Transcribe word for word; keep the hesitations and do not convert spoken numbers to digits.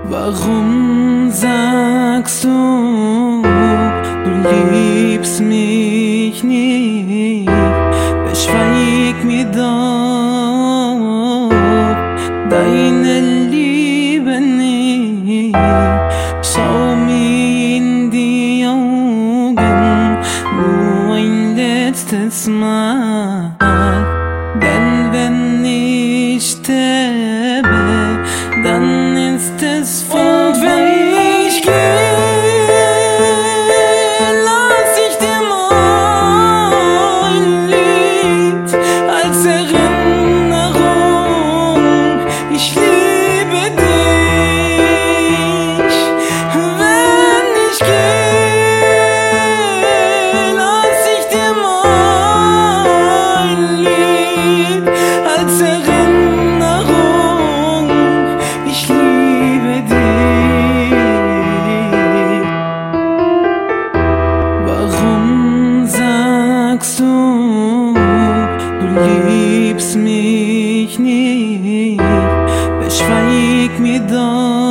Warum sagst du, du liebst mich nicht? Verschweig mir doch deine Liebe nicht. Schau mir in die Augen, nur ein letztes Mal. Denn wenn ich sterbe, dann ist es vorbei. Und wenn ich gehe, lass ich dir mein Lied als Erinnerung. Ich liebe dich. Wenn ich gehe, lass ich dir mein Lied als Erinnerung. Ich liebe dich. Warum sagst du, du liebst mich nicht? Verschweig mir doch